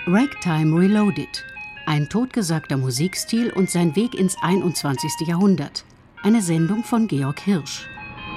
Ragtime Reloaded. Ein totgesagter Musikstil und sein Weg ins 21. Jahrhundert. Eine Sendung von Georg Hirsch.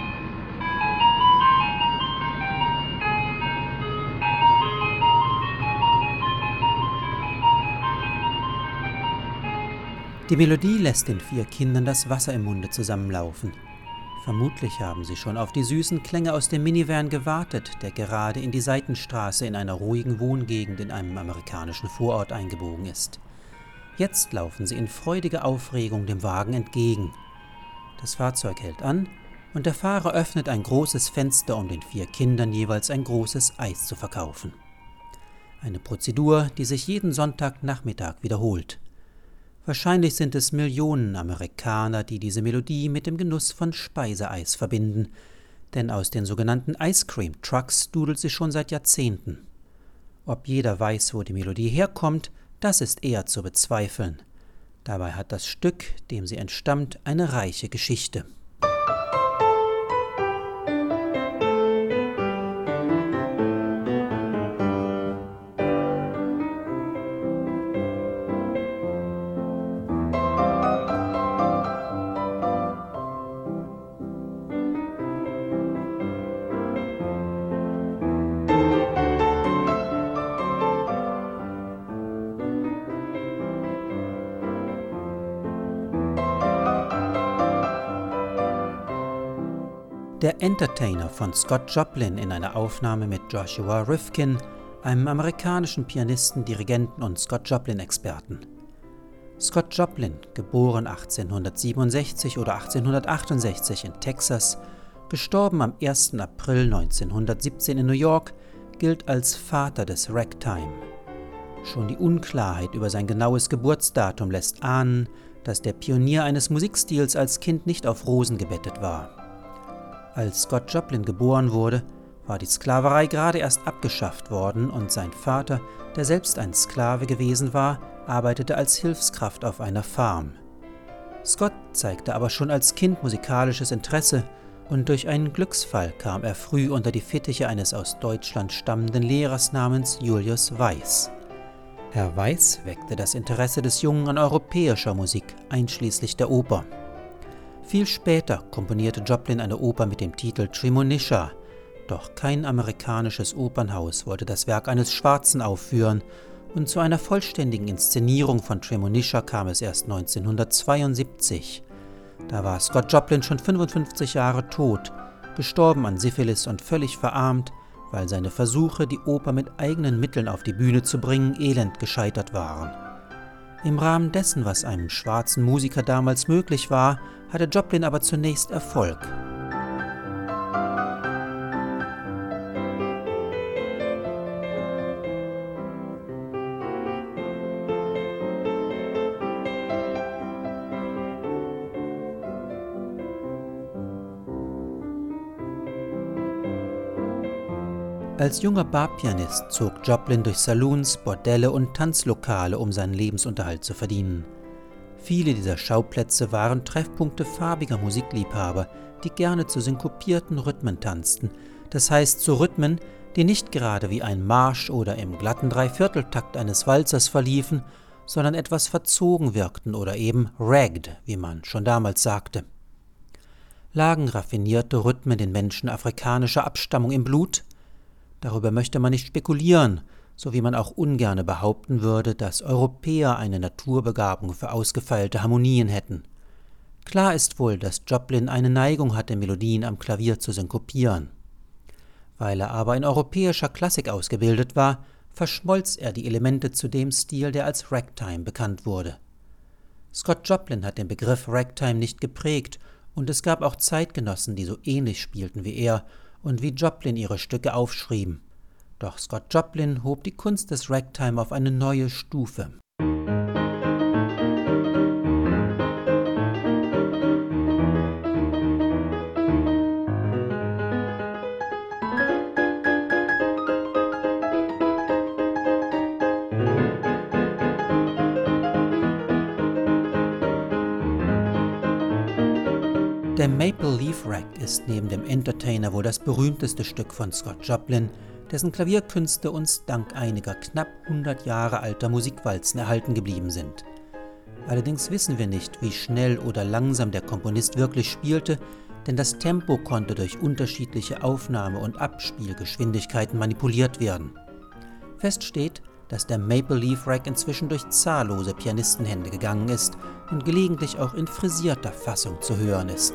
Die Melodie lässt den 4 Kindern das Wasser im Munde zusammenlaufen. Vermutlich haben sie schon auf die süßen Klänge aus dem Minivan gewartet, der gerade in die Seitenstraße in einer ruhigen Wohngegend in einem amerikanischen Vorort eingebogen ist. Jetzt laufen sie in freudiger Aufregung dem Wagen entgegen. Das Fahrzeug hält an und der Fahrer öffnet ein großes Fenster, um den 4 Kindern jeweils ein großes Eis zu verkaufen. Eine Prozedur, die sich jeden Sonntagnachmittag wiederholt. Wahrscheinlich sind es Millionen Amerikaner, die diese Melodie mit dem Genuss von Speiseeis verbinden, denn aus den sogenannten Ice Cream Trucks dudelt sie schon seit Jahrzehnten. Ob jeder weiß, wo die Melodie herkommt, das ist eher zu bezweifeln. Dabei hat das Stück, dem sie entstammt, eine reiche Geschichte. Der Entertainer von Scott Joplin in einer Aufnahme mit Joshua Rifkin, einem amerikanischen Pianisten, Dirigenten und Scott Joplin-Experten. Scott Joplin, geboren 1867 oder 1868 in Texas, gestorben am 1. April 1917 in New York, gilt als Vater des Ragtime. Schon die Unklarheit über sein genaues Geburtsdatum lässt ahnen, dass der Pionier eines Musikstils als Kind nicht auf Rosen gebettet war. Als Scott Joplin geboren wurde, war die Sklaverei gerade erst abgeschafft worden und sein Vater, der selbst ein Sklave gewesen war, arbeitete als Hilfskraft auf einer Farm. Scott zeigte aber schon als Kind musikalisches Interesse und durch einen Glücksfall kam er früh unter die Fittiche eines aus Deutschland stammenden Lehrers namens Julius Weiss. Herr Weiss weckte das Interesse des Jungen an europäischer Musik, einschließlich der Oper. Viel später komponierte Joplin eine Oper mit dem Titel Tremonisha, doch kein amerikanisches Opernhaus wollte das Werk eines Schwarzen aufführen und zu einer vollständigen Inszenierung von Tremonisha kam es erst 1972. Da war Scott Joplin schon 55 Jahre tot, gestorben an Syphilis und völlig verarmt, weil seine Versuche, die Oper mit eigenen Mitteln auf die Bühne zu bringen, elend gescheitert waren. Im Rahmen dessen, was einem schwarzen Musiker damals möglich war, hatte Joplin aber zunächst Erfolg. Als junger Barpianist zog Joplin durch Saloons, Bordelle und Tanzlokale, um seinen Lebensunterhalt zu verdienen. Viele dieser Schauplätze waren Treffpunkte farbiger Musikliebhaber, die gerne zu synkopierten Rhythmen tanzten, das heißt zu Rhythmen, die nicht gerade wie ein Marsch oder im glatten Dreivierteltakt eines Walzers verliefen, sondern etwas verzogen wirkten oder eben ragged, wie man schon damals sagte. Lagen raffinierte Rhythmen den Menschen afrikanischer Abstammung im Blut? Darüber möchte man nicht spekulieren, so wie man auch ungerne behaupten würde, dass Europäer eine Naturbegabung für ausgefeilte Harmonien hätten. Klar ist wohl, dass Joplin eine Neigung hatte, Melodien am Klavier zu synkopieren. Weil er aber in europäischer Klassik ausgebildet war, verschmolz er die Elemente zu dem Stil, der als Ragtime bekannt wurde. Scott Joplin hat den Begriff Ragtime nicht geprägt und es gab auch Zeitgenossen, die so ähnlich spielten wie er und wie Joplin ihre Stücke aufschrieben. Doch Scott Joplin hob die Kunst des Ragtime auf eine neue Stufe. Der Maple Leaf Rag ist neben dem Entertainer wohl das berühmteste Stück von Scott Joplin, dessen Klavierkünste uns dank einiger knapp 100 Jahre alter Musikwalzen erhalten geblieben sind. Allerdings wissen wir nicht, wie schnell oder langsam der Komponist wirklich spielte, denn das Tempo konnte durch unterschiedliche Aufnahme- und Abspielgeschwindigkeiten manipuliert werden. Fest steht, dass der Maple Leaf Rack inzwischen durch zahllose Pianistenhände gegangen ist und gelegentlich auch in frisierter Fassung zu hören ist.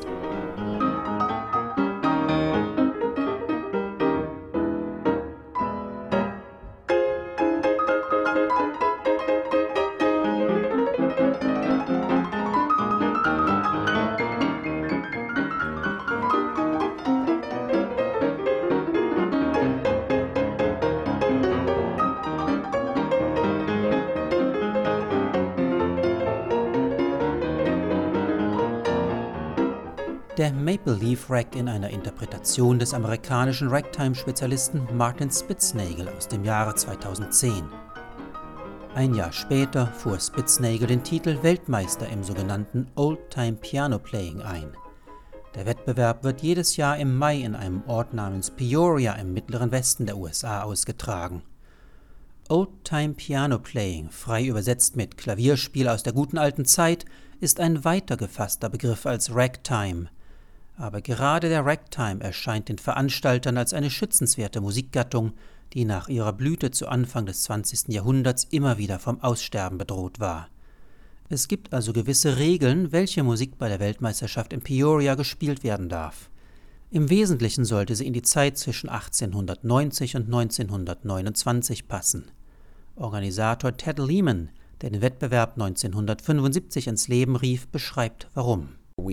Der Maple Leaf Rack in einer Interpretation des amerikanischen Ragtime-Spezialisten Martin Spitznagel aus dem Jahre 2010. Ein Jahr später fuhr Spitznagel den Titel Weltmeister im sogenannten Old-Time Piano Playing ein. Der Wettbewerb wird jedes Jahr im Mai in einem Ort namens Peoria im mittleren Westen der USA ausgetragen. Old-Time Piano Playing, frei übersetzt mit Klavierspiel aus der guten alten Zeit, ist ein weiter gefasster Begriff als Ragtime. Aber gerade der Ragtime erscheint den Veranstaltern als eine schützenswerte Musikgattung, die nach ihrer Blüte zu Anfang des 20. Jahrhunderts immer wieder vom Aussterben bedroht war. Es gibt also gewisse Regeln, welche Musik bei der Weltmeisterschaft in Peoria gespielt werden darf. Im Wesentlichen sollte sie in die Zeit zwischen 1890 und 1929 passen. Organisator Ted Lehman, der den Wettbewerb 1975 ins Leben rief, beschreibt warum.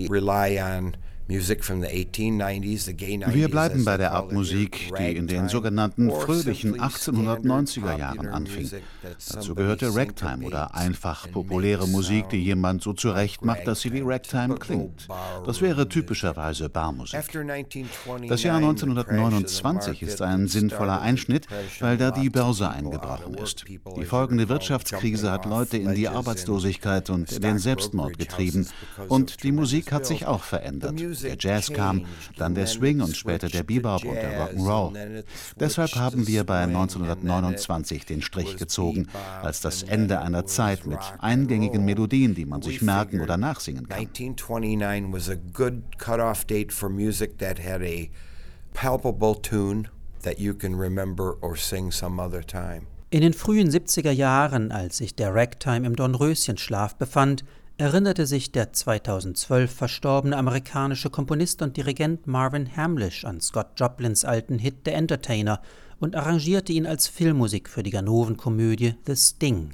Wir bleiben bei der Art Musik, die in den sogenannten fröhlichen 1890er Jahren anfing. Dazu gehörte Ragtime oder einfach populäre Musik, die jemand so zurechtmacht, dass sie wie Ragtime klingt. Das wäre typischerweise Barmusik. Das Jahr 1929 ist ein sinnvoller Einschnitt, weil da die Börse eingebrochen ist. Die folgende Wirtschaftskrise hat Leute in die Arbeitslosigkeit und in den Selbstmord getrieben und die Musik hat sich auch verändert. Der Jazz kam, dann der Swing und später der Bebop und der Rock'n'Roll. Deshalb haben wir bei 1929 den Strich gezogen, als das Ende einer Zeit mit eingängigen Melodien, die man sich merken oder nachsingen kann. 1929 was a good cutoff date for music that had a palpable tune that you can remember or sing some other time. In den frühen 70er Jahren, als sich der Ragtime im Dornröschenschlaf befand, erinnerte sich der 2012 verstorbene amerikanische Komponist und Dirigent Marvin Hamlisch an Scott Joplins alten Hit The Entertainer und arrangierte ihn als Filmmusik für die Ganoven-Komödie The Sting.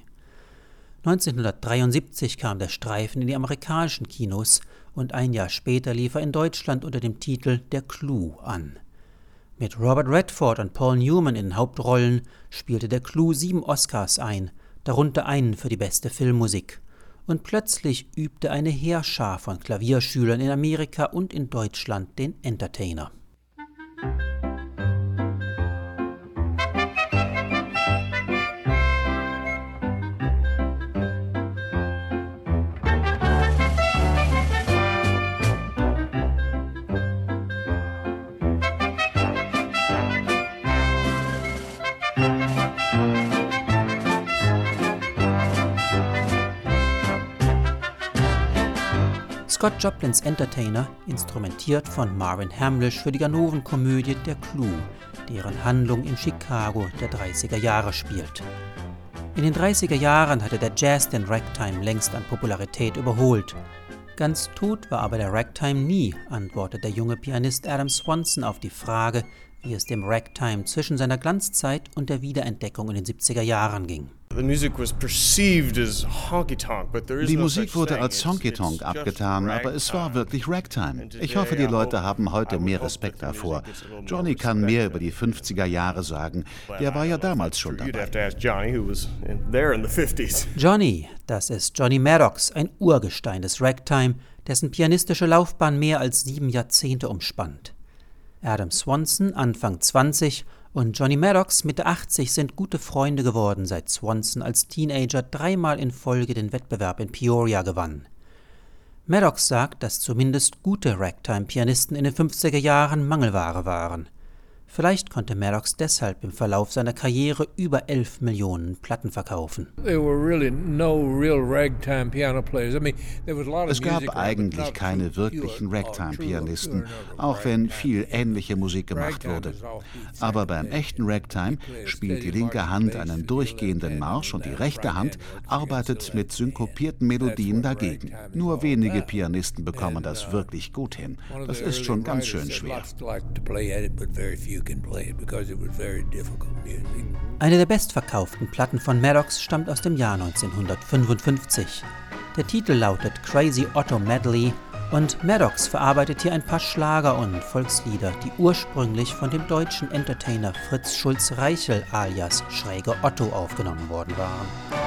1973 kam der Streifen in die amerikanischen Kinos und ein Jahr später lief er in Deutschland unter dem Titel Der Clou an. Mit Robert Redford und Paul Newman in den Hauptrollen spielte der Clou 7 Oscars ein, darunter einen für die beste Filmmusik. Und plötzlich übte eine Heerschar von Klavierschülern in Amerika und in Deutschland den Entertainer. Scott Joplins Entertainer, instrumentiert von Marvin Hamlisch für die Ganoven-Komödie Der Clou, deren Handlung in Chicago der 30er Jahre spielt. In den 30er Jahren hatte der Jazz den Ragtime längst an Popularität überholt. Ganz tot war aber der Ragtime nie, antwortet der junge Pianist Adam Swanson auf die Frage, wie es dem Ragtime zwischen seiner Glanzzeit und der Wiederentdeckung in den 70er Jahren ging. Die Musik wurde als Honky-Tonk abgetan, aber es war wirklich Ragtime. Ich hoffe, die Leute haben heute mehr Respekt davor. Johnny kann mehr über die 50er Jahre sagen. Der war ja damals schon dabei. Johnny, das ist Johnny Maddox, ein Urgestein des Ragtime, dessen pianistische Laufbahn mehr als 7 Jahrzehnte umspannt. Adam Swanson, Anfang 20, und Johnny Maddox, Mitte 80, sind gute Freunde geworden, seit Swanson als Teenager 3-mal in Folge den Wettbewerb in Peoria gewann. Maddox sagt, dass zumindest gute Ragtime-Pianisten in den 50er Jahren Mangelware waren. Vielleicht konnte Maddox deshalb im Verlauf seiner Karriere über 11 Millionen Platten verkaufen. Es gab eigentlich keine wirklichen Ragtime-Pianisten, auch wenn viel ähnliche Musik gemacht wurde. Aber beim echten Ragtime spielt die linke Hand einen durchgehenden Marsch und die rechte Hand arbeitet mit synkopierten Melodien dagegen. Nur wenige Pianisten bekommen das wirklich gut hin. Das ist schon ganz schön schwer. Eine der bestverkauften Platten von Maddox stammt aus dem Jahr 1955. Der Titel lautet Crazy Otto Medley und Maddox verarbeitet hier ein paar Schlager und Volkslieder, die ursprünglich von dem deutschen Entertainer Fritz Schulz-Reichel alias Schräger Otto aufgenommen worden waren.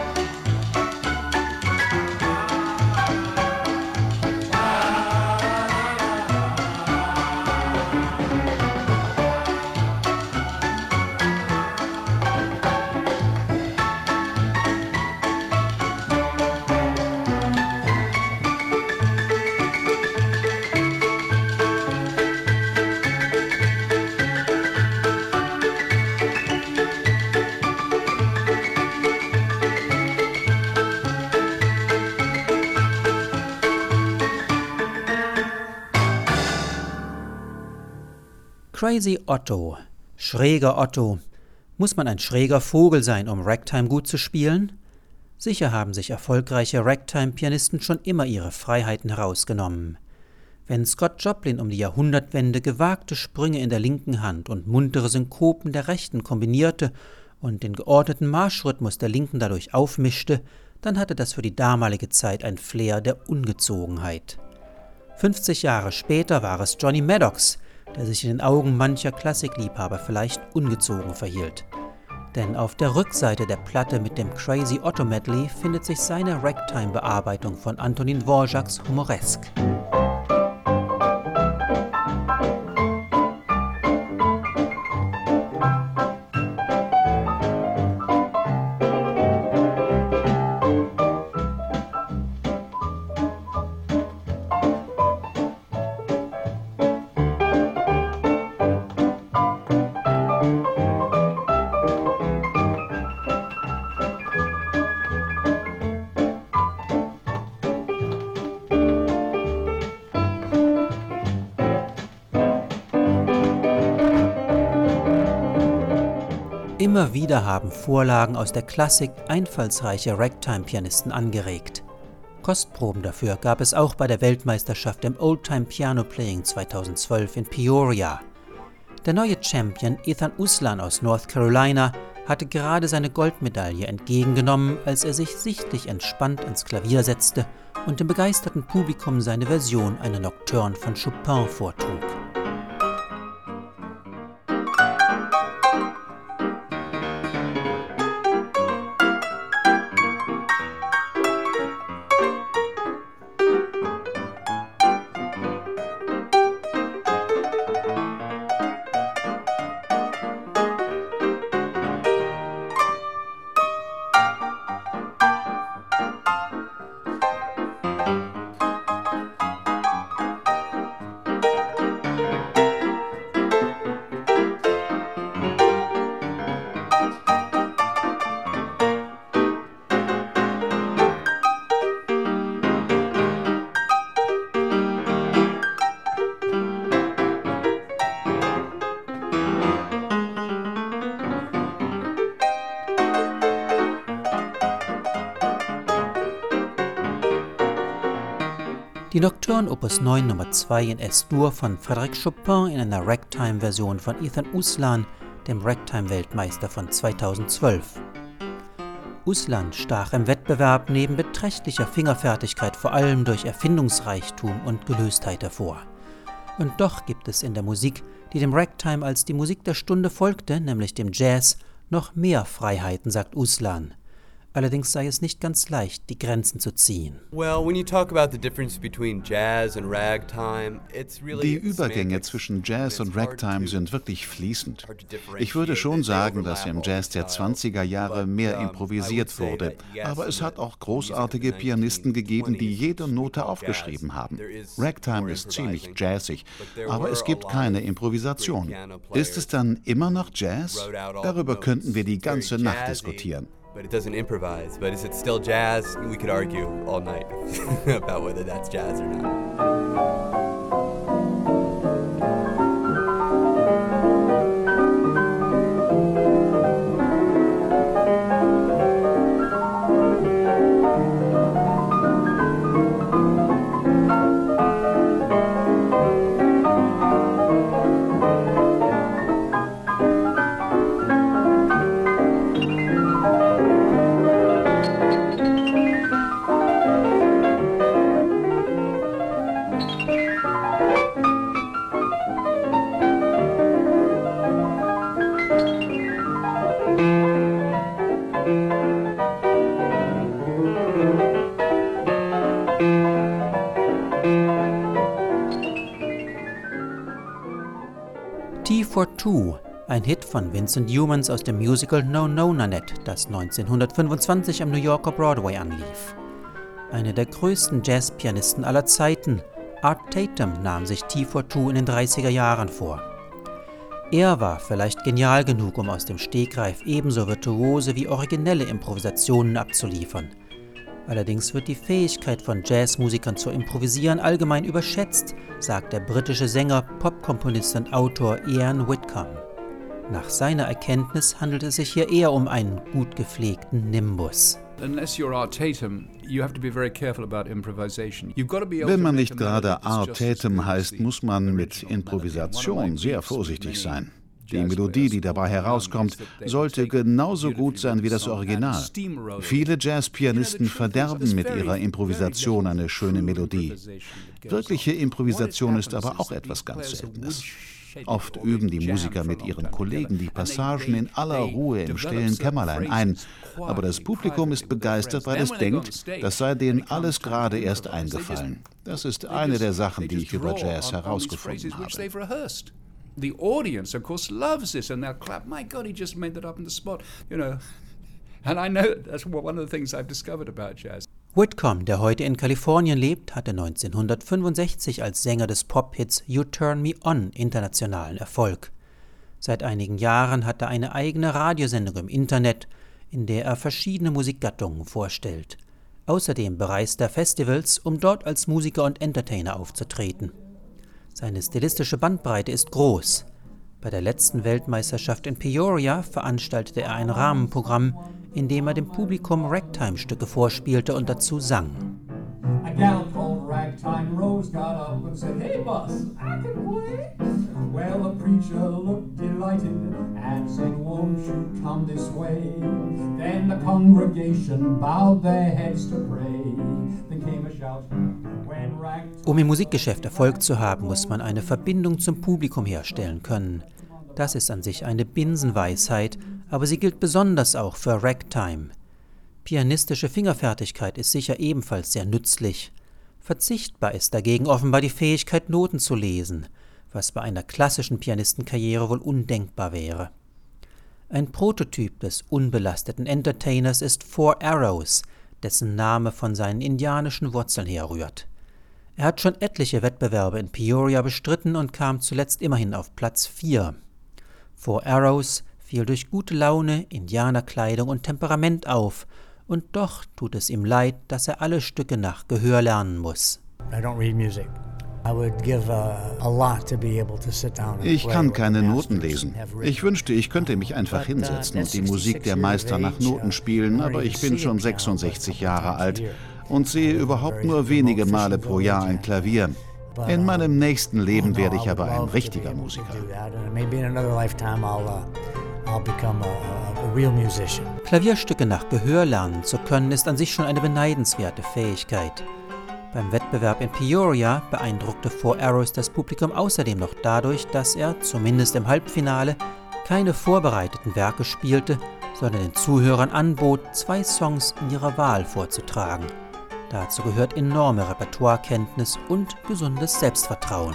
Crazy Otto, schräger Otto. Muss man ein schräger Vogel sein, um Ragtime gut zu spielen? Sicher haben sich erfolgreiche Ragtime-Pianisten schon immer ihre Freiheiten herausgenommen. Wenn Scott Joplin um die Jahrhundertwende gewagte Sprünge in der linken Hand und muntere Synkopen der rechten kombinierte und den geordneten Marschrhythmus der linken dadurch aufmischte, dann hatte das für die damalige Zeit ein Flair der Ungezogenheit. 50 Jahre später war es Johnny Maddox, der sich in den Augen mancher Klassikliebhaber vielleicht ungezogen verhielt. Denn auf der Rückseite der Platte mit dem Crazy Otto Medley findet sich seine Ragtime-Bearbeitung von Antonin Dvořáks Humoresk. Immer wieder haben Vorlagen aus der Klassik einfallsreiche Ragtime-Pianisten angeregt. Kostproben dafür gab es auch bei der Weltmeisterschaft im Oldtime Piano Playing 2012 in Peoria. Der neue Champion Ethan Uslan aus North Carolina hatte gerade seine Goldmedaille entgegengenommen, als er sich sichtlich entspannt ans Klavier setzte und dem begeisterten Publikum seine Version einer Nocturne von Chopin vortrug. Die Nocturne Opus 9 Nummer 2 in S-Dur von Frédéric Chopin in einer Ragtime-Version von Ethan Uslan, dem Ragtime-Weltmeister von 2012. Uslan stach im Wettbewerb neben beträchtlicher Fingerfertigkeit vor allem durch Erfindungsreichtum und Gelöstheit hervor. Und doch gibt es in der Musik, die dem Ragtime als die Musik der Stunde folgte, nämlich dem Jazz, noch mehr Freiheiten, sagt Uslan. Allerdings sei es nicht ganz leicht, die Grenzen zu ziehen. Die Übergänge zwischen Jazz und Ragtime sind wirklich fließend. Ich würde schon sagen, dass im Jazz der 20er Jahre mehr improvisiert wurde, aber es hat auch großartige Pianisten gegeben, die jede Note aufgeschrieben haben. Ragtime ist ziemlich jazzig, aber es gibt keine Improvisation. Ist es dann immer noch Jazz? Darüber könnten wir die ganze Nacht diskutieren. But it doesn't improvise. But is it still jazz? We could argue all night about whether that's jazz or not. Tea for Two, ein Hit von Vincent Youmans aus dem Musical No No Nanette, das 1925 am New Yorker Broadway anlief. Einer der größten Jazzpianisten aller Zeiten, Art Tatum, nahm sich Tea for Two in den 30er Jahren vor. Er war vielleicht genial genug, um aus dem Stegreif ebenso virtuose wie originelle Improvisationen abzuliefern. Allerdings wird die Fähigkeit von Jazzmusikern zu improvisieren allgemein überschätzt, sagt der britische Sänger, Popkomponist und Autor Ian Whitcomb. Nach seiner Erkenntnis handelt es sich hier eher um einen gut gepflegten Nimbus. Wenn man nicht gerade Art Tatum heißt, muss man mit Improvisation sehr vorsichtig sein. Die Melodie, die dabei herauskommt, sollte genauso gut sein wie das Original. Viele Jazzpianisten verderben mit ihrer Improvisation eine schöne Melodie. Wirkliche Improvisation ist aber auch etwas ganz Seltenes. Oft üben die Musiker mit ihren Kollegen die Passagen in aller Ruhe im stillen Kämmerlein ein, aber das Publikum ist begeistert, weil es denkt, das sei denen alles gerade erst eingefallen. Das ist eine der Sachen, die ich über Jazz herausgefunden habe. The audience, of course, loves this, and they'll clap. My God, he just made that up on the spot, you know. And I know that's one of the things I've discovered about jazz. Whitcomb, der heute in Kalifornien lebt, hatte 1965 als Sänger des Pop-Hits You Turn Me On internationalen Erfolg. Seit einigen Jahren hat er eine eigene Radiosendung im Internet, in der er verschiedene Musikgattungen vorstellt. Außerdem bereist er Festivals, um dort als Musiker und Entertainer aufzutreten. Seine stilistische Bandbreite ist groß. Bei der letzten Weltmeisterschaft in Peoria veranstaltete er ein Rahmenprogramm, in dem er dem Publikum Ragtime-Stücke vorspielte und dazu sang. A gal called Ragtime Rose got up and said, "Hey boss, I can play." Well, the preacher looked delighted and said, "Won't you come this way?" Then the congregation bowed their heads to pray. Then came a shout. Um im Musikgeschäft Erfolg zu haben, muss man eine Verbindung zum Publikum herstellen können. Das ist an sich eine Binsenweisheit, aber sie gilt besonders auch für Ragtime. Pianistische Fingerfertigkeit ist sicher ebenfalls sehr nützlich. Verzichtbar ist dagegen offenbar die Fähigkeit, Noten zu lesen, was bei einer klassischen Pianistenkarriere wohl undenkbar wäre. Ein Prototyp des unbelasteten Entertainers ist Four Arrows, dessen Name von seinen indianischen Wurzeln herrührt. Er hat schon etliche Wettbewerbe in Peoria bestritten und kam zuletzt immerhin auf Platz 4. Four Arrows fiel durch gute Laune, Indianerkleidung und Temperament auf, und doch tut es ihm leid, dass er alle Stücke nach Gehör lernen muss. Ich kann keine Noten lesen. Ich wünschte, ich könnte mich einfach hinsetzen und die Musik der Meister nach Noten spielen, aber ich bin schon 66 Jahre alt und sehe überhaupt nur wenige Male pro Jahr ein Klavier. In meinem nächsten Leben werde ich aber ein richtiger Musiker. Klavierstücke nach Gehör lernen zu können, ist an sich schon eine beneidenswerte Fähigkeit. Beim Wettbewerb in Peoria beeindruckte Four Arrows das Publikum außerdem noch dadurch, dass er, zumindest im Halbfinale, keine vorbereiteten Werke spielte, sondern den Zuhörern anbot, 2 Songs in ihrer Wahl vorzutragen. Dazu gehört enorme Repertoirekenntnis und gesundes Selbstvertrauen.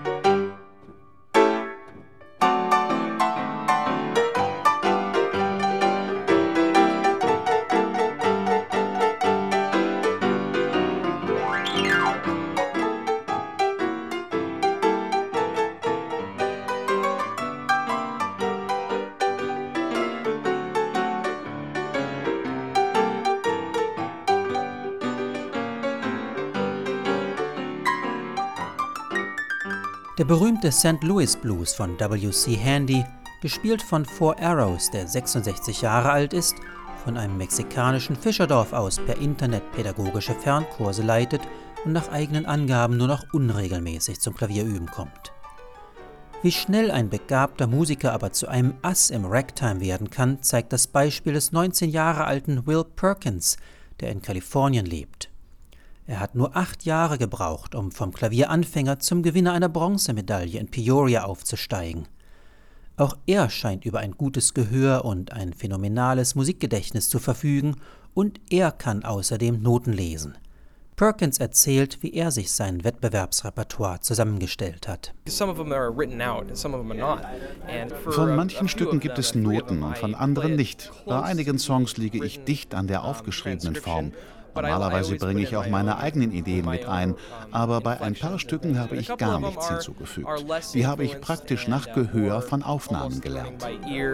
Der berühmte St. Louis Blues von W.C. Handy, gespielt von Four Arrows, der 66 Jahre alt ist, von einem mexikanischen Fischerdorf aus per Internet pädagogische Fernkurse leitet und nach eigenen Angaben nur noch unregelmäßig zum Klavierüben kommt. Wie schnell ein begabter Musiker aber zu einem Ass im Ragtime werden kann, zeigt das Beispiel des 19 Jahre alten Will Perkins, der in Kalifornien lebt. Er hat nur 8 Jahre gebraucht, um vom Klavieranfänger zum Gewinner einer Bronzemedaille in Peoria aufzusteigen. Auch er scheint über ein gutes Gehör und ein phänomenales Musikgedächtnis zu verfügen, und er kann außerdem Noten lesen. Perkins erzählt, wie er sich sein Wettbewerbsrepertoire zusammengestellt hat. Von manchen Stücken gibt es Noten und von anderen nicht. Bei einigen Songs liege ich dicht an der aufgeschriebenen Form. Normalerweise bringe ich auch meine eigenen Ideen mit ein, aber bei ein paar Stücken habe ich gar nichts hinzugefügt. Die habe ich praktisch nach Gehör von Aufnahmen gelernt.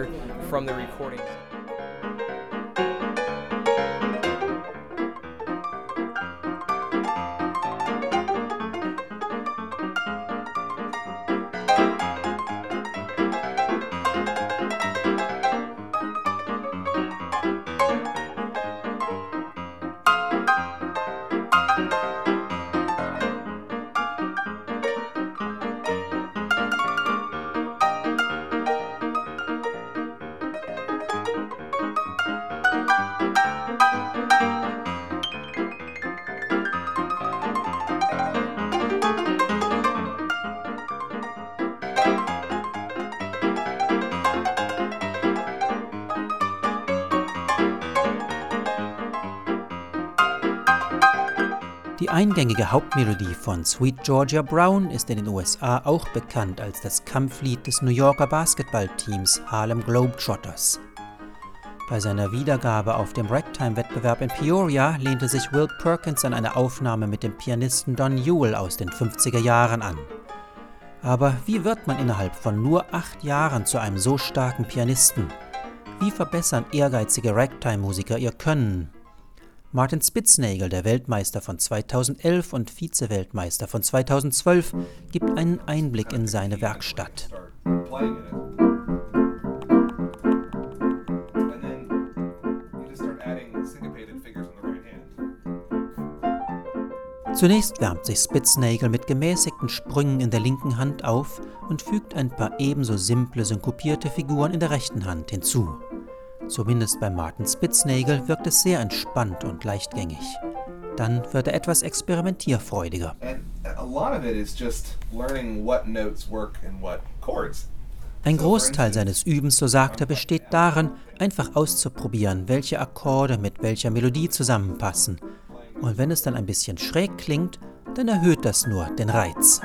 Die eingängige Hauptmelodie von Sweet Georgia Brown ist in den USA auch bekannt als das Kampflied des New Yorker Basketballteams Harlem Globetrotters. Bei seiner Wiedergabe auf dem Ragtime-Wettbewerb in Peoria lehnte sich Will Perkins an eine Aufnahme mit dem Pianisten Don Ewell aus den 50er Jahren an. Aber wie wird man innerhalb von nur 8 Jahren zu einem so starken Pianisten? Wie verbessern ehrgeizige Ragtime-Musiker ihr Können? Martin Spitznagel, der Weltmeister von 2011 und Vize-Weltmeister von 2012, gibt einen Einblick in seine Werkstatt. Zunächst wärmt sich Spitznagel mit gemäßigten Sprüngen in der linken Hand auf und fügt ein paar ebenso simple synkopierte Figuren in der rechten Hand hinzu. Zumindest bei Martin Spitznagel wirkt es sehr entspannt und leichtgängig. Dann wird er etwas experimentierfreudiger. Ein Großteil seines Übens, so sagt er, besteht darin, einfach auszuprobieren, welche Akkorde mit welcher Melodie zusammenpassen. Und wenn es dann ein bisschen schräg klingt, dann erhöht das nur den Reiz.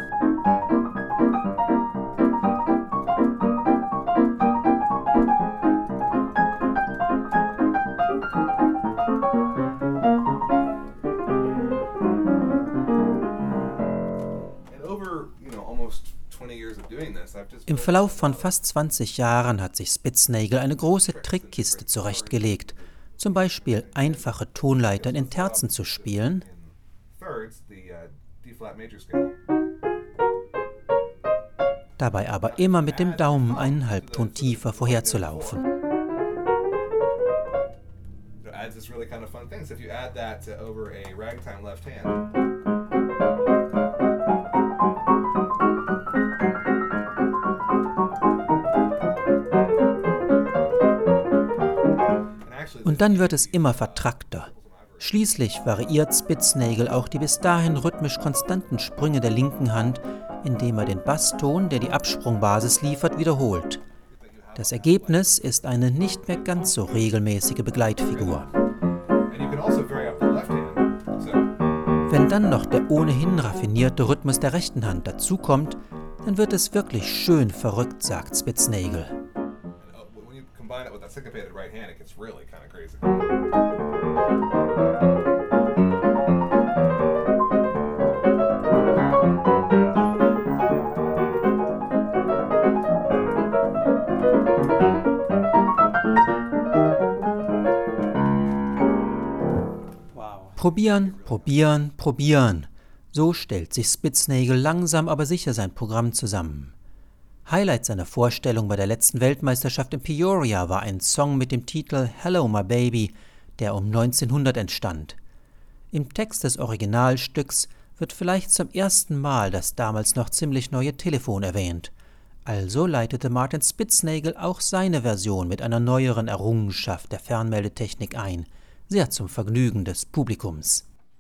Im Verlauf von fast 20 Jahren hat sich Spitznagel eine große Trickkiste zurechtgelegt, zum Beispiel einfache Tonleitern in Terzen zu spielen, dabei aber immer mit dem Daumen einen Halbton tiefer vorherzulaufen. Und dann wird es immer vertrackter. Schließlich variiert Spitznagel auch die bis dahin rhythmisch konstanten Sprünge der linken Hand, indem er den Basston, der die Absprungbasis liefert, wiederholt. Das Ergebnis ist eine nicht mehr ganz so regelmäßige Begleitfigur. Wenn dann noch der ohnehin raffinierte Rhythmus der rechten Hand dazukommt, dann wird es wirklich schön verrückt, sagt Spitznagel. Probieren, probieren, probieren. So stellt sich Spitznagel langsam aber sicher sein Programm zusammen. Highlight seiner Vorstellung bei der letzten Weltmeisterschaft in Peoria war ein Song mit dem Titel Hello My Baby, der um 1900 entstand. Im Text des Originalstücks wird vielleicht zum ersten Mal das damals noch ziemlich neue Telefon erwähnt. Also leitete Martin Spitznagel auch seine Version mit einer neueren Errungenschaft der Fernmeldetechnik ein, sehr zum Vergnügen des Publikums.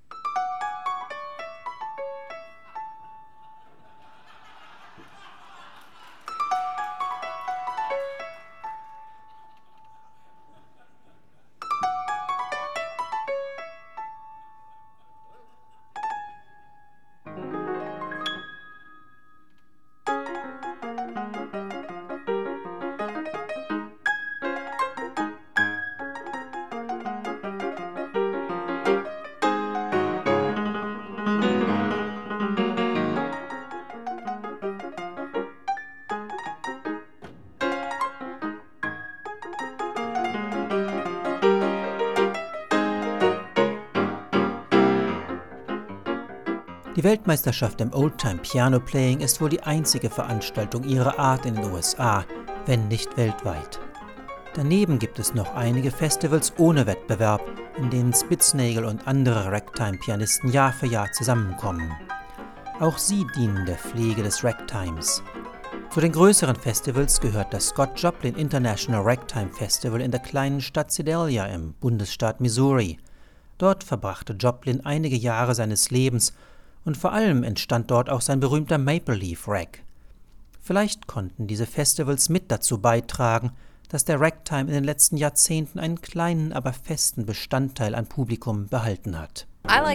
Die Weltmeisterschaft im Oldtime Piano Playing ist wohl die einzige Veranstaltung ihrer Art in den USA, wenn nicht weltweit. Daneben gibt es noch einige Festivals ohne Wettbewerb, in denen Spitznagel und andere Ragtime-Pianisten Jahr für Jahr zusammenkommen. Auch sie dienen der Pflege des Ragtimes. Zu den größeren Festivals gehört das Scott Joplin International Ragtime Festival in der kleinen Stadt Sedalia im Bundesstaat Missouri. Dort verbrachte Joplin einige Jahre seines Lebens und vor allem entstand dort auch sein berühmter Maple Leaf Rag. Vielleicht konnten diese Festivals mit dazu beitragen, dass der Ragtime in den letzten Jahrzehnten einen kleinen, aber festen Bestandteil an Publikum behalten hat.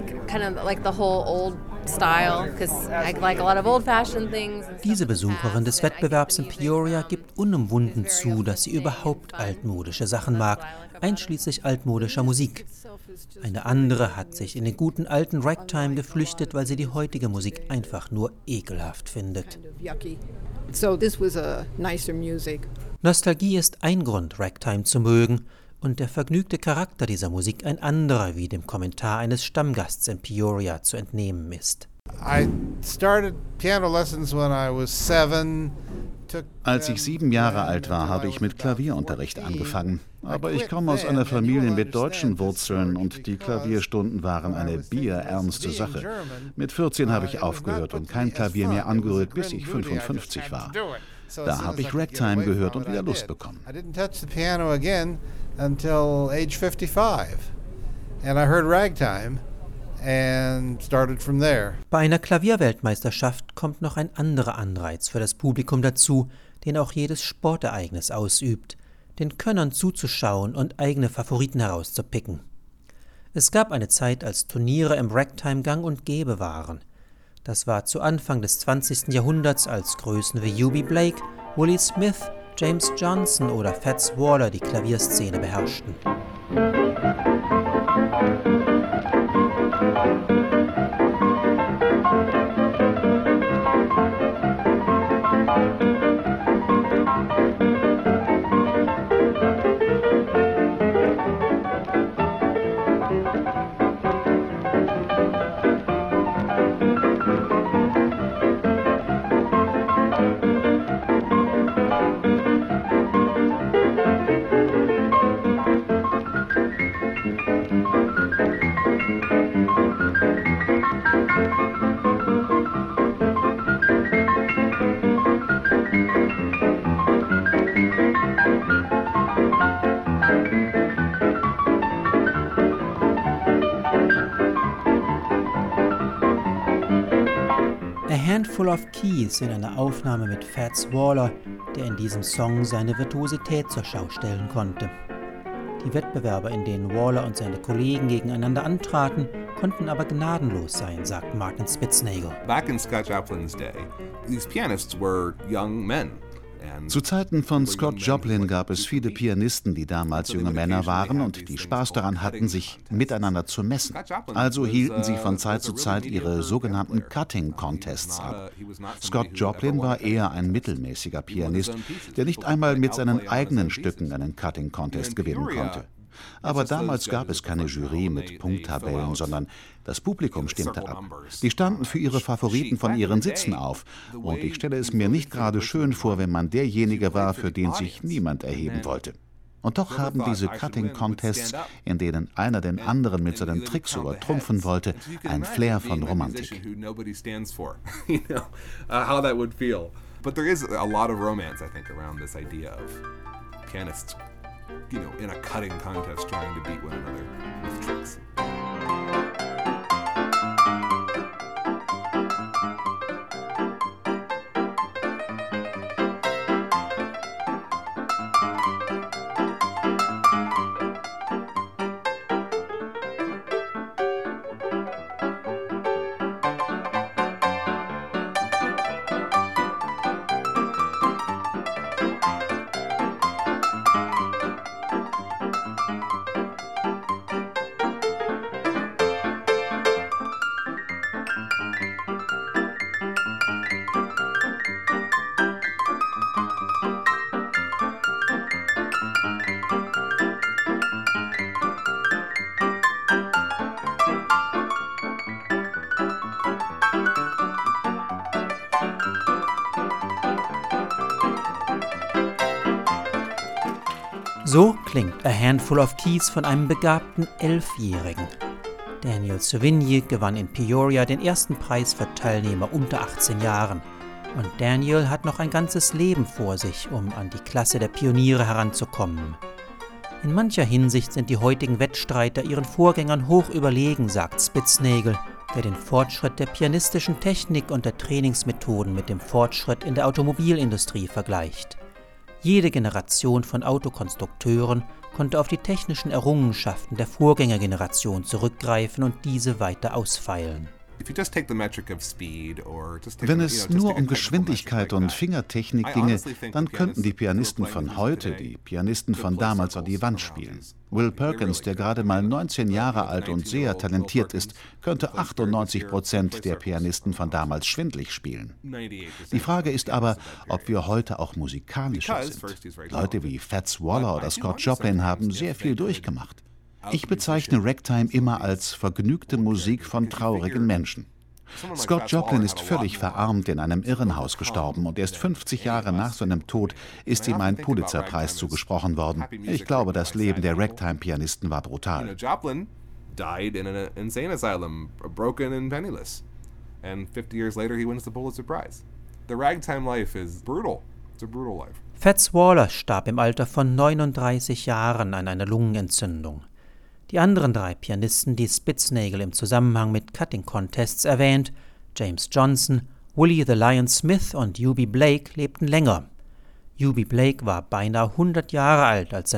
Diese Besucherin des Wettbewerbs in Peoria gibt unumwunden zu, dass sie überhaupt altmodische Sachen mag, einschließlich altmodischer Musik. Eine andere hat sich in den guten alten Ragtime geflüchtet, weil sie die heutige Musik einfach nur ekelhaft findet. Nostalgie ist ein Grund, Ragtime zu mögen, und der vergnügte Charakter dieser Musik ein anderer, wie dem Kommentar eines Stammgasts in Peoria zu entnehmen ist. Als ich 7 Jahre alt war, habe ich mit Klavierunterricht angefangen. Aber ich komme aus einer Familie mit deutschen Wurzeln und die Klavierstunden waren eine bierernste Sache. Mit 14 habe ich aufgehört und kein Klavier mehr angerührt, bis ich 55 war. Da habe ich Ragtime gehört und wieder Lust bekommen. Until age 55, and I heard Ragtime and started from there. Bei einer Klavierweltmeisterschaft kommt noch ein anderer Anreiz für das Publikum dazu, den auch jedes Sportereignis ausübt, den Könnern zuzuschauen und eigene Favoriten herauszupicken. Es gab eine Zeit, als Turniere im Ragtime gang und gäbe waren. Das war zu Anfang des 20. Jahrhunderts, als Größen wie Eubie Blake, Willie Smith, James Johnson oder Fats Waller die Klavierszene beherrschten. A Handful of Keys in einer Aufnahme mit Fats Waller der in diesem Song seine Virtuosität zur Schau stellen konnte. Die Wettbewerbe, in denen Waller und seine Kollegen gegeneinander antraten, konnten aber gnadenlos sein, sagt Martin Spitznagel. Back in Scott Joplin's day, these pianists were young men. Zu Zeiten von Scott Joplin gab es viele Pianisten, die damals junge Männer waren und die Spaß daran hatten, sich miteinander zu messen. Also hielten sie von Zeit zu Zeit ihre sogenannten Cutting Contests ab. Scott Joplin war eher ein mittelmäßiger Pianist, der nicht einmal mit seinen eigenen Stücken einen Cutting Contest gewinnen konnte. Aber damals gab es keine Jury mit Punkttabellen, sondern das Publikum stimmte ab. Die standen für ihre Favoriten von ihren Sitzen auf. Und ich stelle es mir nicht gerade schön vor, wenn man derjenige war, für den sich niemand erheben wollte. Und doch haben diese Cutting Contests, in denen einer den anderen mit seinen Tricks übertrumpfen wollte, ein Flair von Romantik. But there is a lot of romance, I think, around this idea of pianists, in a cutting contest trying to beat one another with tricks. So klingt A Handful of Keys von einem begabten 11-Jährigen. Daniel Savigny gewann in Peoria den ersten Preis für Teilnehmer unter 18 Jahren. Und Daniel hat noch ein ganzes Leben vor sich, um an die Klasse der Pioniere heranzukommen. In mancher Hinsicht sind die heutigen Wettstreiter ihren Vorgängern hoch überlegen, sagt Spitznagel, der den Fortschritt der pianistischen Technik und der Trainingsmethoden mit dem Fortschritt in der Automobilindustrie vergleicht. Jede Generation von Autokonstrukteuren konnte auf die technischen Errungenschaften der Vorgängergeneration zurückgreifen und diese weiter ausfeilen. Wenn es nur um Geschwindigkeit und Fingertechnik ginge, dann könnten die Pianisten von heute die Pianisten von damals an die Wand spielen. Will Perkins, der gerade mal 19 Jahre alt und sehr talentiert ist, könnte 98% der Pianisten von damals schwindlig spielen. Die Frage ist aber, ob wir heute auch musikalischer sind. Leute wie Fats Waller oder Scott Joplin haben sehr viel durchgemacht. Ich bezeichne Ragtime immer als vergnügte Musik von traurigen Menschen. Scott Joplin ist völlig verarmt in einem Irrenhaus gestorben und erst 50 Jahre nach seinem Tod ist ihm ein Pulitzer-Preis zugesprochen worden. Ich glaube, das Leben der Ragtime-Pianisten war brutal. Joplin died in an insane asylum, broken and penniless. And 50 years later he wins the Pulitzer Prize. The ragtime life is brutal. It's a brutal life. Fats Waller starb im Alter von 39 Jahren an einer Lungenentzündung. Die anderen 3 Pianisten, die Spitznagel im Zusammenhang mit Cutting Contests erwähnt, James Johnson, Willie the Lion Smith und Eubie Blake, lebten länger. Eubie Blake war beinahe 100 Jahre alt, als er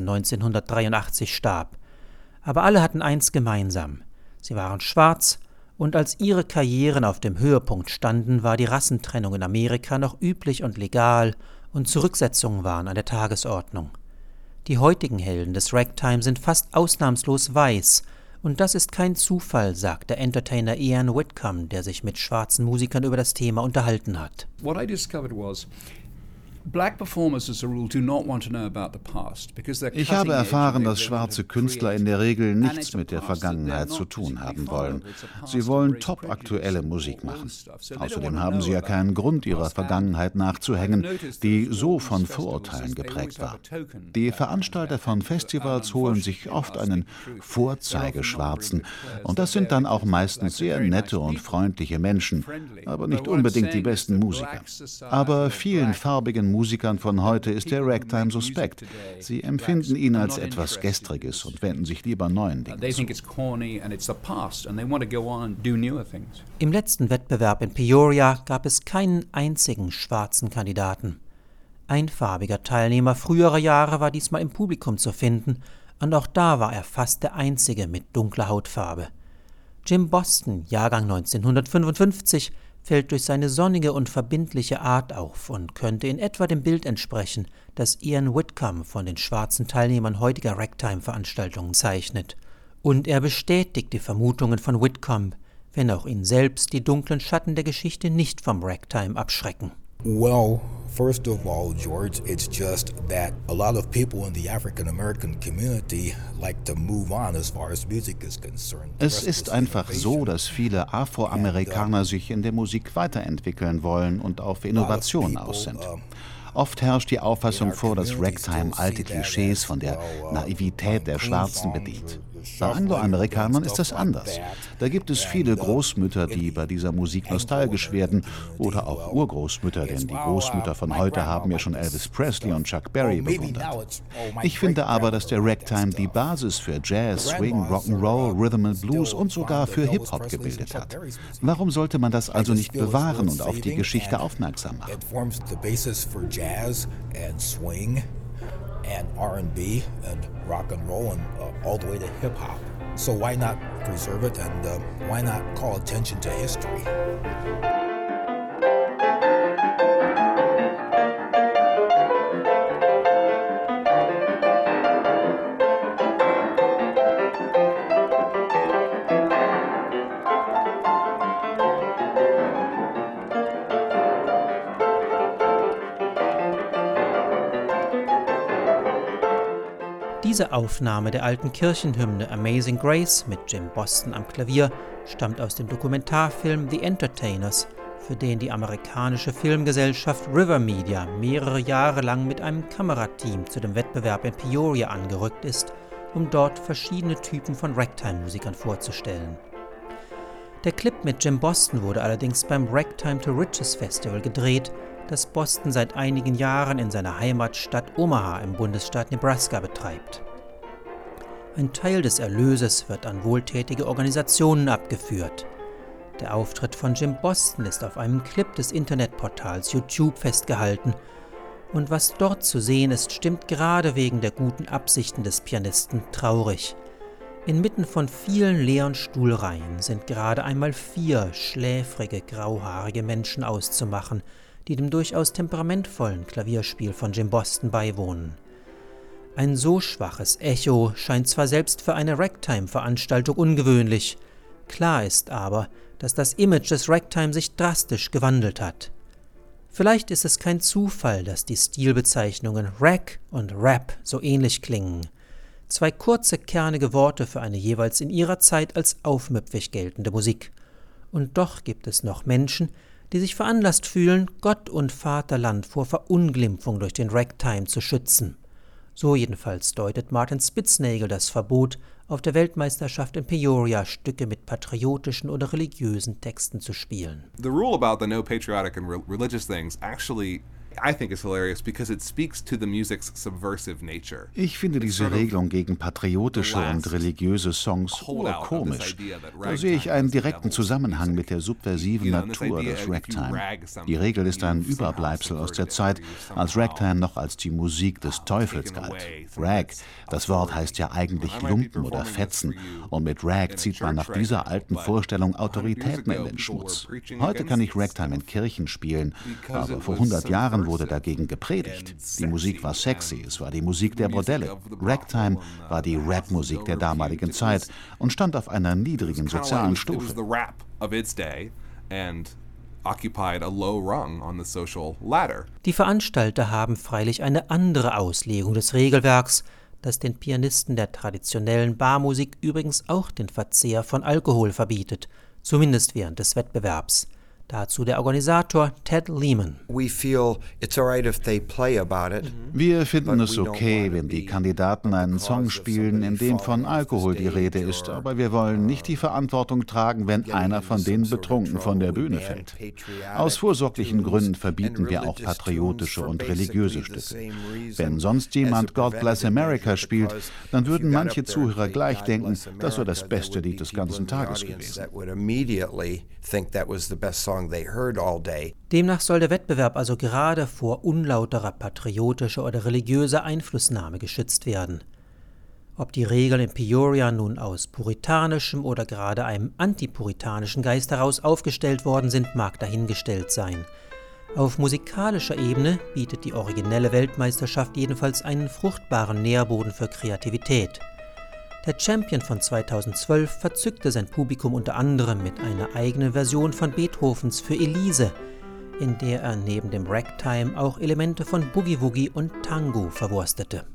1983 starb. Aber alle hatten eins gemeinsam: Sie waren schwarz, und als ihre Karrieren auf dem Höhepunkt standen, war die Rassentrennung in Amerika noch üblich und legal und Zurücksetzungen waren an der Tagesordnung. Die heutigen Helden des Ragtime sind fast ausnahmslos weiß, und das ist kein Zufall, sagt der Entertainer Ian Whitcomb, der sich mit schwarzen Musikern über das Thema unterhalten hat. What I discovered was, black performers as a rule do not want to know about the past because they're Ich habe erfahren, dass schwarze Künstler in der Regel nichts mit der Vergangenheit zu tun haben wollen. Sie wollen topaktuelle Musik machen. Außerdem haben sie ja keinen Grund, ihrer Vergangenheit nachzuhängen, die so von Vorurteilen geprägt war. Die Veranstalter von Festivals holen sich oft einen Vorzeigeschwarzen, und das sind dann auch meistens sehr nette und freundliche Menschen, aber nicht unbedingt die besten Musiker. Aber vielen farbigen Musikern von heute ist der Ragtime suspekt. Sie empfinden ihn als etwas Gestriges und wenden sich lieber neuen Dingen zu. Im letzten Wettbewerb in Peoria gab es keinen einzigen schwarzen Kandidaten. Ein farbiger Teilnehmer früherer Jahre war diesmal im Publikum zu finden, und auch da war er fast der Einzige mit dunkler Hautfarbe. Jim Boston, Jahrgang 1955, fällt durch seine sonnige und verbindliche Art auf und könnte in etwa dem Bild entsprechen, das Ian Whitcomb von den schwarzen Teilnehmern heutiger Ragtime-Veranstaltungen zeichnet. Und er bestätigt die Vermutungen von Whitcomb, wenn auch ihn selbst die dunklen Schatten der Geschichte nicht vom Ragtime abschrecken. Well, first of all, George, it's just that a lot of people in the African American community like to move on as far as music is concerned. Es ist einfach so, dass viele Afroamerikaner sich in der Musik weiterentwickeln wollen und auf Innovation aus sind. Oft herrscht die Auffassung vor, dass Ragtime alte Klischees von der Naivität der Schwarzen bedient. Bei Angloamerikanern ist das anders. Da gibt es viele Großmütter, die bei dieser Musik nostalgisch werden, oder auch Urgroßmütter, denn die Großmütter von heute haben ja schon Elvis Presley und Chuck Berry bewundert. Ich finde aber, dass der Ragtime die Basis für Jazz, Swing, Rock'n'Roll, Rhythm and Blues und sogar für Hip-Hop gebildet hat. Warum sollte man das also nicht bewahren und auf die Geschichte aufmerksam machen? Jazz and swing and R&B and rock and roll and all the way to hip hop. So why not preserve it and why not call attention to history? Diese Aufnahme der alten Kirchenhymne Amazing Grace mit Jim Boston am Klavier stammt aus dem Dokumentarfilm The Entertainers, für den die amerikanische Filmgesellschaft River Media mehrere Jahre lang mit einem Kamerateam zu dem Wettbewerb in Peoria angerückt ist, um dort verschiedene Typen von Ragtime-Musikern vorzustellen. Der Clip mit Jim Boston wurde allerdings beim Ragtime to Riches Festival gedreht, das Boston seit einigen Jahren in seiner Heimatstadt Omaha im Bundesstaat Nebraska betreibt. Ein Teil des Erlöses wird an wohltätige Organisationen abgeführt. Der Auftritt von Jim Boston ist auf einem Clip des Internetportals YouTube festgehalten, und was dort zu sehen ist, stimmt gerade wegen der guten Absichten des Pianisten traurig. Inmitten von vielen leeren Stuhlreihen sind gerade einmal 4 schläfrige, grauhaarige Menschen auszumachen, die dem durchaus temperamentvollen Klavierspiel von Jim Boston beiwohnen. Ein so schwaches Echo scheint zwar selbst für eine Ragtime-Veranstaltung ungewöhnlich, klar ist aber, dass das Image des Ragtime sich drastisch gewandelt hat. Vielleicht ist es kein Zufall, dass die Stilbezeichnungen Rag und Rap so ähnlich klingen. 2 kurze, kernige Worte für eine jeweils in ihrer Zeit als aufmüpfig geltende Musik. Und doch gibt es noch Menschen, die sich veranlasst fühlen, Gott und Vaterland vor Verunglimpfung durch den Ragtime zu schützen. So jedenfalls deutet Martin Spitznagel das Verbot, auf der Weltmeisterschaft in Peoria Stücke mit patriotischen oder religiösen Texten zu spielen. The rule about the no patriotic and religious things actually I think is hilarious because it speaks to the music's subversive nature. Ich finde diese Regelung gegen patriotische und religiöse Songs urkomisch. Da sehe ich einen direkten Zusammenhang mit der subversiven Natur des Ragtime. Die Regel ist ein Überbleibsel aus der Zeit, als Ragtime noch als die Musik des Teufels galt. Rag, das Wort heißt ja eigentlich Lumpen oder Fetzen, und mit Rag zieht man nach dieser alten Vorstellung Autoritäten in den Schmutz. Heute kann ich Ragtime in Kirchen spielen, aber vor 100 Jahren wurde dagegen gepredigt. Die Musik war sexy, es war die Musik der Bordelle. Ragtime war die Rap-Musik der damaligen Zeit und stand auf einer niedrigen sozialen Stufe. Die Veranstalter haben freilich eine andere Auslegung des Regelwerks, das den Pianisten der traditionellen Barmusik übrigens auch den Verzehr von Alkohol verbietet, zumindest während des Wettbewerbs. Dazu der Organisator Ted Lehman. Wir finden es okay, wenn die Kandidaten einen Song spielen, in dem von Alkohol die Rede ist, aber wir wollen nicht die Verantwortung tragen, wenn einer von denen betrunken von der Bühne fällt. Aus vorsorglichen Gründen verbieten wir auch patriotische und religiöse Stücke. Wenn sonst jemand God Bless America spielt, dann würden manche Zuhörer gleich denken, das war das beste Lied des ganzen Tages gewesen. song they heard all day. Demnach soll der Wettbewerb also gerade vor unlauterer patriotischer oder religiöser Einflussnahme geschützt werden. Ob die Regeln in Peoria nun aus puritanischem oder gerade einem antipuritanischen Geist heraus aufgestellt worden sind, mag dahingestellt sein. Auf musikalischer Ebene bietet die originelle Weltmeisterschaft jedenfalls einen fruchtbaren Nährboden für Kreativität. Der Champion von 2012 verzückte sein Publikum unter anderem mit einer eigenen Version von Beethovens für Elise, in der er neben dem Ragtime auch Elemente von Boogie-Woogie und Tango verwurstete.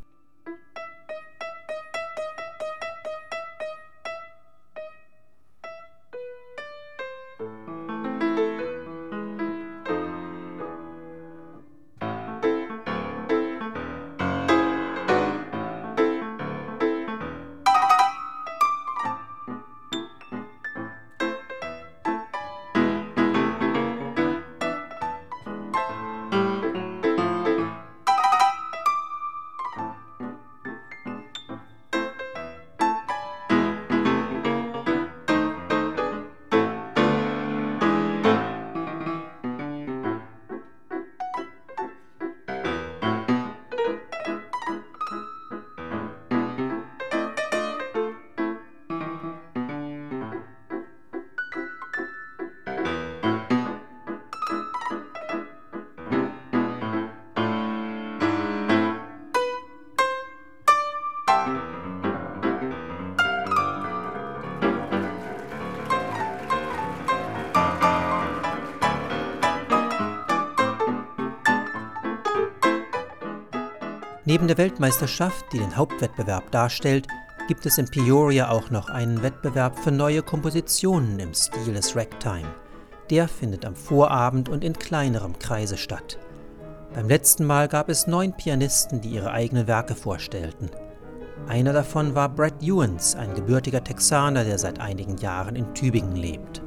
Neben der Weltmeisterschaft, die den Hauptwettbewerb darstellt, gibt es in Peoria auch noch einen Wettbewerb für neue Kompositionen im Stil des Ragtime. Der findet am Vorabend und in kleinerem Kreise statt. Beim letzten Mal gab es 9 Pianisten, die ihre eigenen Werke vorstellten. Einer davon war Brett Ewens, ein gebürtiger Texaner, der seit einigen Jahren in Tübingen lebt.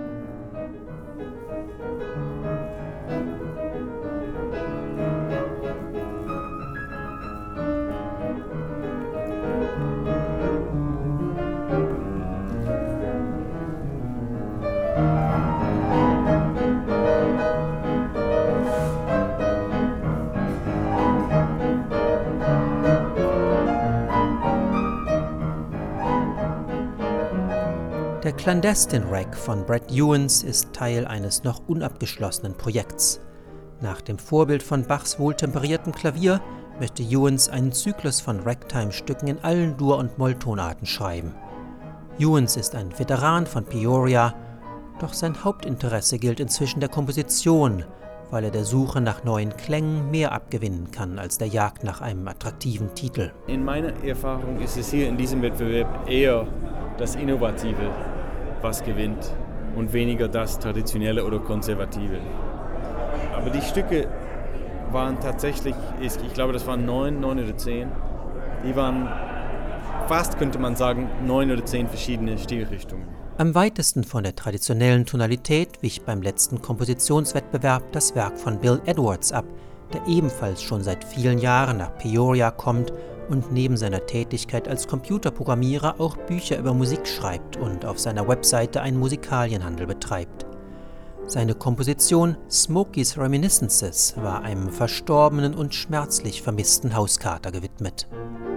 Der Clandestine Rag von Brett Ewens ist Teil eines noch unabgeschlossenen Projekts. Nach dem Vorbild von Bachs wohltemperiertem Klavier möchte Ewens einen Zyklus von Ragtime-Stücken in allen Dur- und Molltonarten schreiben. Ewens ist ein Veteran von Peoria, doch sein Hauptinteresse gilt inzwischen der Komposition, weil er der Suche nach neuen Klängen mehr abgewinnen kann als der Jagd nach einem attraktiven Titel. In meiner Erfahrung ist es hier in diesem Wettbewerb eher das Innovative, was gewinnt, und weniger das Traditionelle oder Konservative. Aber die Stücke waren tatsächlich, ich glaube, das waren 9 oder 10. Die waren fast, könnte man sagen, 9 oder 10 verschiedene Stilrichtungen. Am weitesten von der traditionellen Tonalität wich beim letzten Kompositionswettbewerb das Werk von Bill Edwards ab, der ebenfalls schon seit vielen Jahren nach Peoria kommt und neben seiner Tätigkeit als Computerprogrammierer auch Bücher über Musik schreibt und auf seiner Webseite einen Musikalienhandel betreibt. Seine Komposition Smokey's Reminiscences war einem verstorbenen und schmerzlich vermissten Hauskater gewidmet.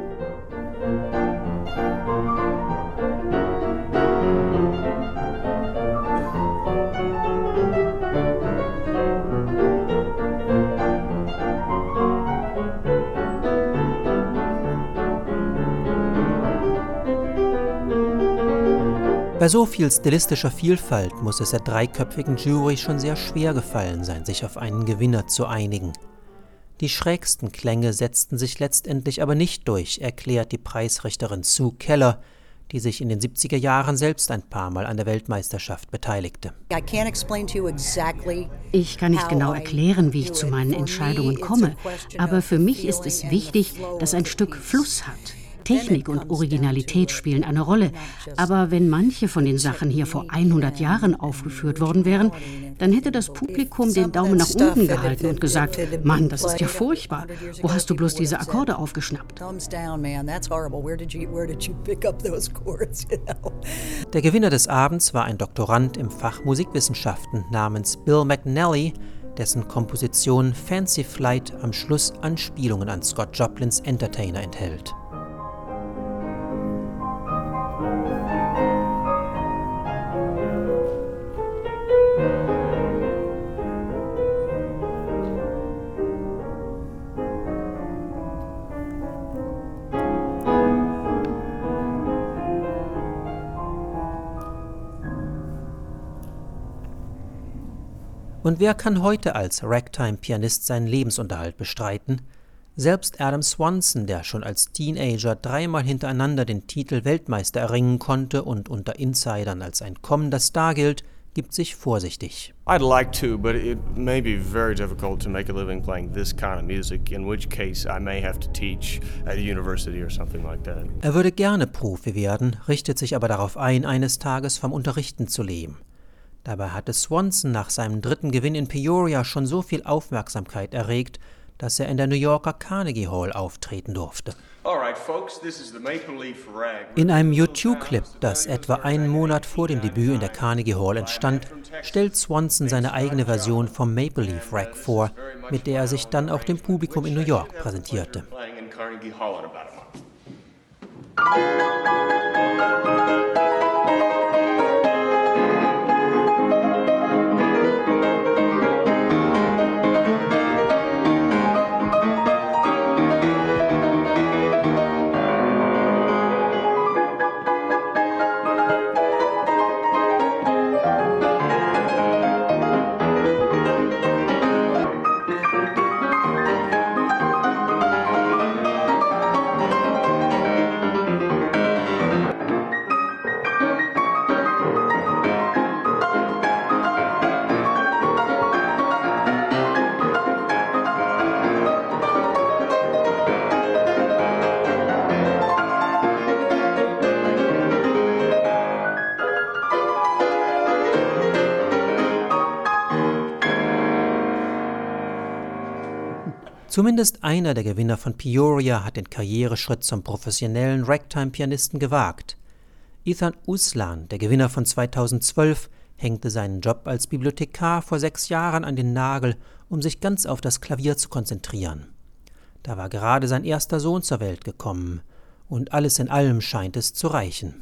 Bei so viel stilistischer Vielfalt muss es der dreiköpfigen Jury schon sehr schwer gefallen sein, sich auf einen Gewinner zu einigen. Die schrägsten Klänge setzten sich letztendlich aber nicht durch, erklärt die Preisrichterin Sue Keller, die sich in den 70er Jahren selbst ein paar Mal an der Weltmeisterschaft beteiligte. Ich kann nicht genau erklären, wie ich zu meinen Entscheidungen komme, aber für mich ist es wichtig, dass ein Stück Fluss hat. Technik und Originalität spielen eine Rolle, aber wenn manche von den Sachen hier vor 100 Jahren aufgeführt worden wären, dann hätte das Publikum den Daumen nach unten gehalten und gesagt, Mann, das ist ja furchtbar. Wo hast du bloß diese Akkorde aufgeschnappt? Der Gewinner des Abends war ein Doktorand im Fach Musikwissenschaften namens Bill McNally, dessen Komposition Fancy Flight am Schluss Anspielungen an Scott Joplins Entertainer enthält. Und wer kann heute als Ragtime-Pianist seinen Lebensunterhalt bestreiten? Selbst Adam Swanson, der schon als Teenager 3-mal hintereinander den Titel Weltmeister erringen konnte und unter Insidern als ein kommender Star gilt, gibt sich vorsichtig. I'd like to, but it may be very difficult to make a living playing this kind of music, in which case I may have to teach at a university or something like that. Er würde gerne Profi werden, richtet sich aber darauf ein, eines Tages vom Unterrichten zu leben. Dabei hatte Swanson nach seinem 3. Gewinn in Peoria schon so viel Aufmerksamkeit erregt, dass er in der New Yorker Carnegie Hall auftreten durfte. In einem YouTube-Clip, das etwa einen Monat vor dem Debüt in der Carnegie Hall entstand, stellt Swanson seine eigene Version vom Maple Leaf Rag vor, mit der er sich dann auch dem Publikum in New York präsentierte. Zumindest einer der Gewinner von Peoria hat den Karriereschritt zum professionellen Ragtime-Pianisten gewagt. Ethan Uslan, der Gewinner von 2012, hängte seinen Job als Bibliothekar vor 6 Jahren an den Nagel, um sich ganz auf das Klavier zu konzentrieren. Da war gerade sein erster Sohn zur Welt gekommen. Und alles in allem scheint es zu reichen.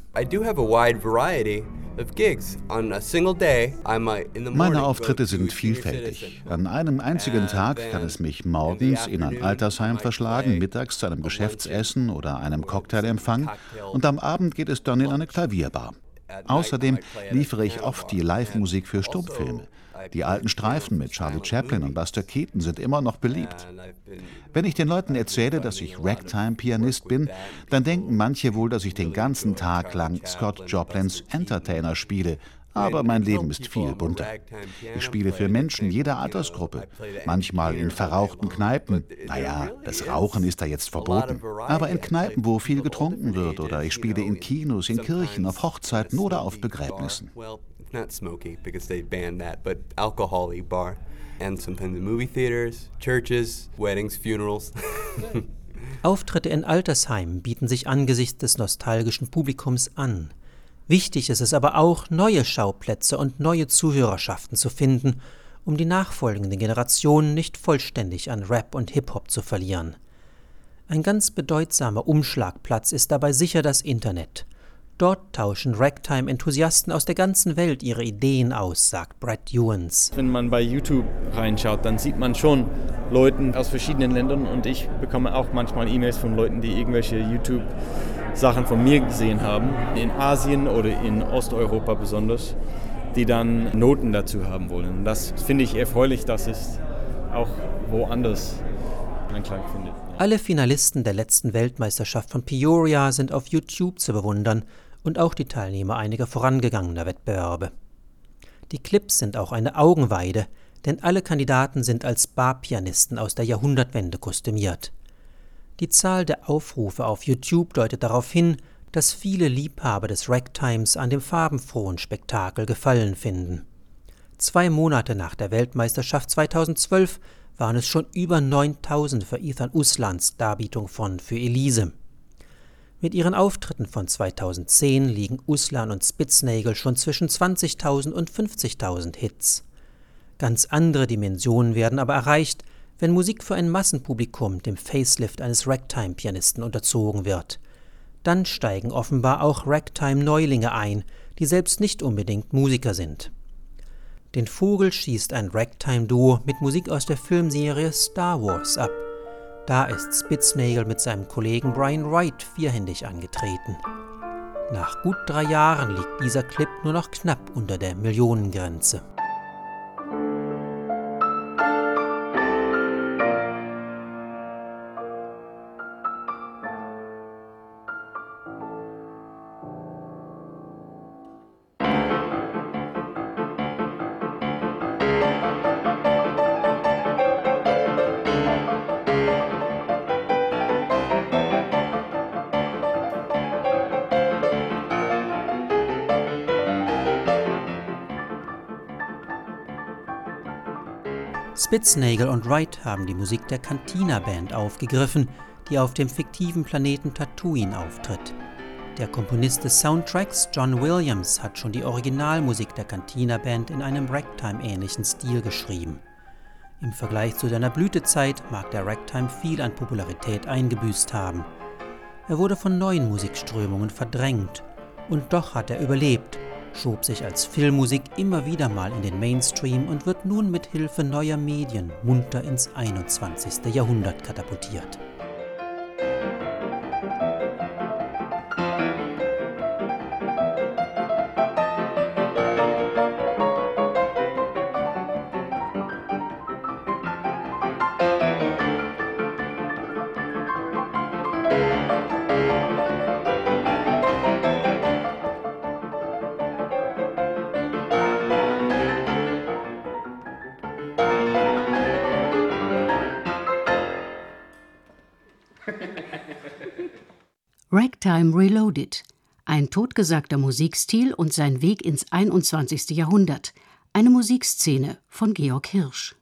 Meine Auftritte sind vielfältig. An einem einzigen Tag kann es mich morgens in ein Altersheim verschlagen, mittags zu einem Geschäftsessen oder einem Cocktailempfang und am Abend geht es dann in eine Klavierbar. Außerdem liefere ich oft die Live-Musik für Stummfilme. Die alten Streifen mit Charlie Chaplin und Buster Keaton sind immer noch beliebt. Wenn ich den Leuten erzähle, dass ich Ragtime-Pianist bin, dann denken manche wohl, dass ich den ganzen Tag lang Scott Joplins Entertainer spiele. Aber mein Leben ist viel bunter. Ich spiele für Menschen jeder Altersgruppe. Manchmal in verrauchten Kneipen. Naja, das Rauchen ist da jetzt verboten. Aber in Kneipen, wo viel getrunken wird. Oder ich spiele in Kinos, in Kirchen, auf Hochzeiten oder auf Begräbnissen. Not smoky because they banned that, but alcohol-y bar. And sometimes in movie theaters, churches, weddings, funerals. Auftritte in Altersheimen bieten sich angesichts des nostalgischen Publikums an. Wichtig ist es aber auch, neue Schauplätze und neue Zuhörerschaften zu finden, um die nachfolgenden Generationen nicht vollständig an Rap und Hip-Hop zu verlieren. Ein ganz bedeutsamer Umschlagplatz ist dabei sicher das Internet. Dort tauschen Ragtime-Enthusiasten aus der ganzen Welt ihre Ideen aus, sagt Brad Ewens. Wenn man bei YouTube reinschaut, dann sieht man schon Leute aus verschiedenen Ländern und ich bekomme auch manchmal E-Mails von Leuten, die irgendwelche YouTube-Sachen von mir gesehen haben, in Asien oder in Osteuropa besonders, die dann Noten dazu haben wollen. Und das finde ich erfreulich, dass es auch woanders Einklang findet. Alle Finalisten der letzten Weltmeisterschaft von Peoria sind auf YouTube zu bewundern und auch die Teilnehmer einiger vorangegangener Wettbewerbe. Die Clips sind auch eine Augenweide, denn alle Kandidaten sind als Barpianisten aus der Jahrhundertwende kostümiert. Die Zahl der Aufrufe auf YouTube deutet darauf hin, dass viele Liebhaber des Ragtimes an dem farbenfrohen Spektakel Gefallen finden. 2 Monate nach der Weltmeisterschaft 2012 waren es schon über 9.000 für Ethan Uslands Darbietung von Für Elise. Mit ihren Auftritten von 2010 liegen Uslan und Spitznagel schon zwischen 20.000 und 50.000 Hits. Ganz andere Dimensionen werden aber erreicht, wenn Musik für ein Massenpublikum dem Facelift eines Ragtime-Pianisten unterzogen wird. Dann steigen offenbar auch Ragtime-Neulinge ein, die selbst nicht unbedingt Musiker sind. Den Vogel schießt ein Ragtime-Duo mit Musik aus der Filmserie Star Wars ab. Da ist Spitznagel mit seinem Kollegen Brian Wright vierhändig angetreten. Nach gut 3 Jahren liegt dieser Clip nur noch knapp unter der Millionengrenze. Spitznagel und Wright haben die Musik der Cantina Band aufgegriffen, die auf dem fiktiven Planeten Tatooine auftritt. Der Komponist des Soundtracks, John Williams, hat schon die Originalmusik der Cantina Band in einem Ragtime-ähnlichen Stil geschrieben. Im Vergleich zu seiner Blütezeit mag der Ragtime viel an Popularität eingebüßt haben. Er wurde von neuen Musikströmungen verdrängt, und doch hat er überlebt, schob sich als Filmmusik immer wieder mal in den Mainstream und wird nun mit Hilfe neuer Medien munter ins 21. Jahrhundert katapultiert. Ragtime Reloaded, ein totgesagter Musikstil und sein Weg ins 21. Jahrhundert, eine Musikszene von Georg Hirsch.